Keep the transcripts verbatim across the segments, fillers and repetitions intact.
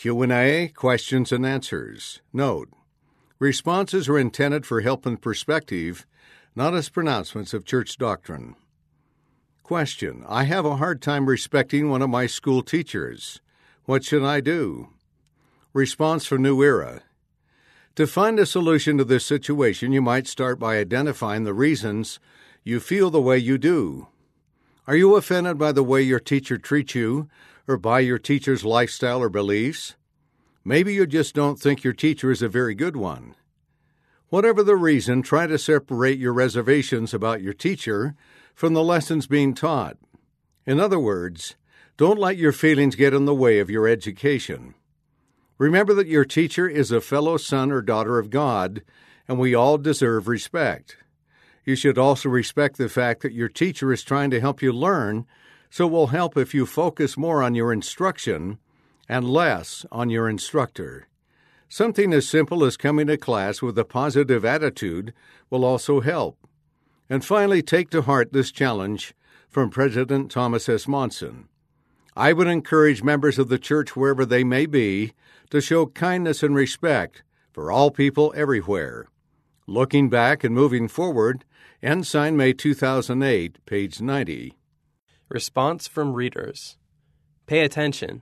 Q and A, questions and answers. Note: responses are intended for help and perspective, not as pronouncements of church doctrine. Question: I have a hard time respecting one of my school teachers. What should I do? Response from New Era: to find a solution to this situation, you might start by identifying the reasons you feel the way you do. Are you offended by the way your teacher treats you or by your teacher's lifestyle or beliefs? Maybe you just don't think your teacher is a very good one. Whatever the reason, try to separate your reservations about your teacher from the lessons being taught. In other words, don't let your feelings get in the way of your education. Remember that your teacher is a fellow son or daughter of God, and we all deserve respect. You should also respect the fact that your teacher is trying to help you learn, so it will help if you focus more on your instruction and less on your instructor. Something as simple as coming to class with a positive attitude will also help. And finally, take to heart this challenge from President Thomas S. Monson. I would encourage members of the church, wherever they may be, to show kindness and respect for all people everywhere. Looking back and moving forward, Ensign, May two thousand eight, page ninety. Response from readers. Pay attention.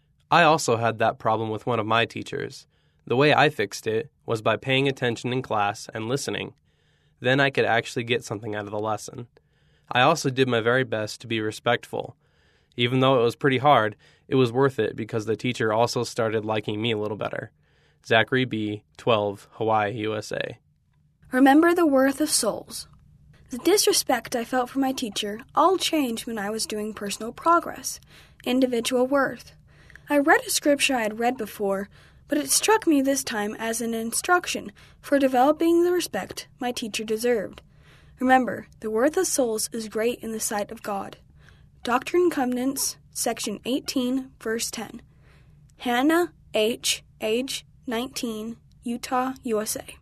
I also had that problem with one of my teachers. The way I fixed it was by paying attention in class and listening. Then I could actually get something out of the lesson. I also did my very best to be respectful. Even though it was pretty hard, it was worth it because the teacher also started liking me a little better. Zachary B., twelve, Hawaii, U S A. Remember the worth of souls. The disrespect I felt for my teacher all changed when I was doing personal progress, individual worth. I read a scripture I had read before, but it struck me this time as an instruction for developing the respect my teacher deserved. Remember, the worth of souls is great in the sight of God. Doctrine and Covenants, section eighteen, verse ten. Hannah H., age nineteen, Utah, U S A.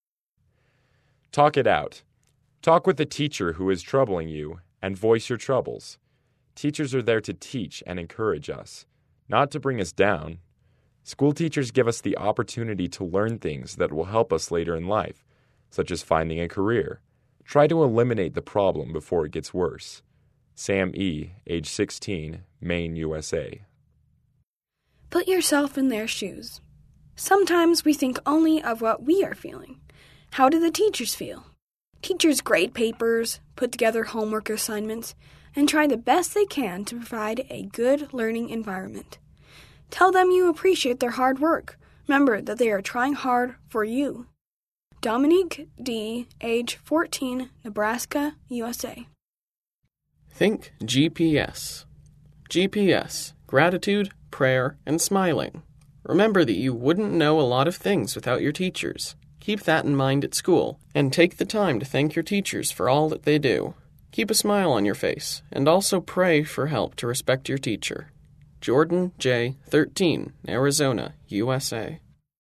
Talk it out. Talk with the teacher who is troubling you and voice your troubles. Teachers are there to teach and encourage us, not to bring us down. School teachers give us the opportunity to learn things that will help us later in life, such as finding a career. Try to eliminate the problem before it gets worse. Sam E., age sixteen, Maine, U S A. Put yourself in their shoes. Sometimes we think only of what we are feeling. How do the teachers feel? Teachers grade papers, put together homework assignments, and try the best they can to provide a good learning environment. Tell them you appreciate their hard work. Remember that they are trying hard for you. Dominique D., age fourteen, Nebraska, U S A. Think G P S. G P S, gratitude, prayer, and smiling. Remember that you wouldn't know a lot of things without your teachers. Keep that in mind at school, and take the time to thank your teachers for all that they do. Keep a smile on your face, and also pray for help to respect your teacher. Jordan J., thirteen, Arizona, U S A.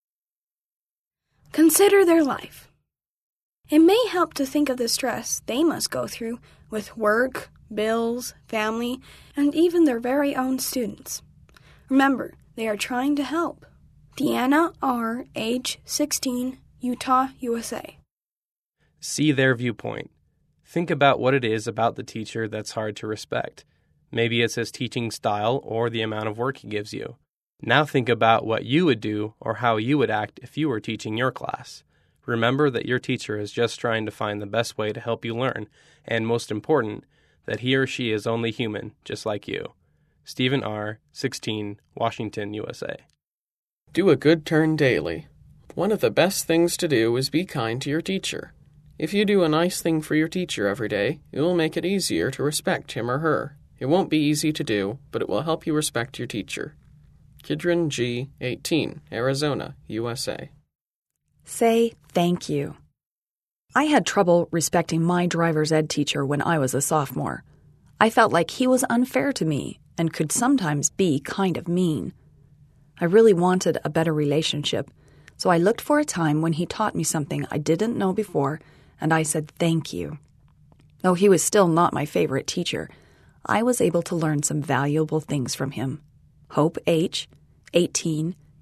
Consider their life. It may help to think of the stress they must go through with work, bills, family, and even their very own students. Remember, they are trying to help. Deanna R., age sixteen, Utah, U S A. See their viewpoint. Think about what it is about the teacher that's hard to respect. Maybe it's his teaching style or the amount of work he gives you. Now think about what you would do or how you would act if you were teaching your class. Remember that your teacher is just trying to find the best way to help you learn, and most important, that he or she is only human, just like you. Stephen R., sixteen, Washington, U S A. Do a good turn daily. One of the best things to do is be kind to your teacher. If you do a nice thing for your teacher every day, it will make it easier to respect him or her. It won't be easy to do, but it will help you respect your teacher. Kidron G., eighteen, Arizona, U S A. Say thank you. I had trouble respecting my driver's ed teacher when I was a sophomore. I felt like he was unfair to me and could sometimes be kind of mean. I really wanted a better relationship, so I looked for a time when he taught me something I didn't know before, and I said thank you. Though he was still not my favorite teacher, I was able to learn some valuable things from him. Hope H., eighteen,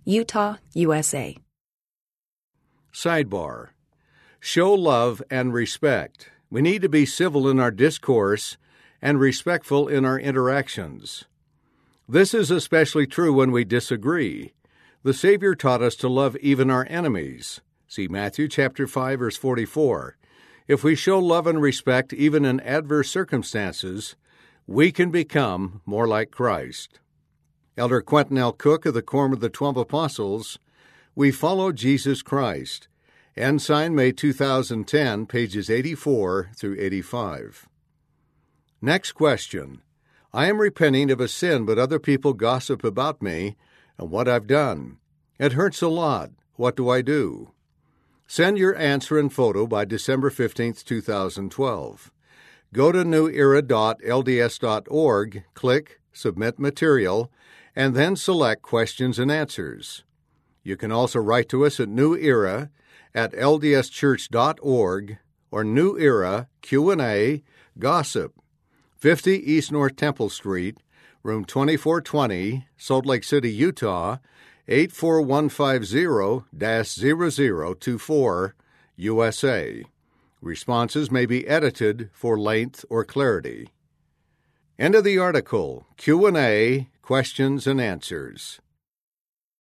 Utah, U S A. Sidebar. Show love and respect. We need to be civil in our discourse and respectful in our interactions. This is especially true when we disagree. The Savior taught us to love even our enemies. See Matthew chapter five, verse forty-four. If we show love and respect even in adverse circumstances, we can become more like Christ. Elder Quentin L. Cook of the Quorum of the Twelve Apostles, We Follow Jesus Christ. Ensign, May two thousand ten, pages eighty-four through eighty-five. Next question. I am repenting of a sin, but other people gossip about me and what I've done. It hurts a lot. What do I do? Send your answer and photo by December fifteenth, two thousand twelve. Go to new era dot l d s dot org, click Submit Material, and then select Questions and Answers. You can also write to us at New Era at l d s church dot org or New Era Q and A Gossip, fifty East North Temple Street, room twenty-four twenty, Salt Lake City, Utah, eight four one five zero dash zero zero two four, U S A. Responses may be edited for length or clarity. End of the article. Q and A, Questions and Answers.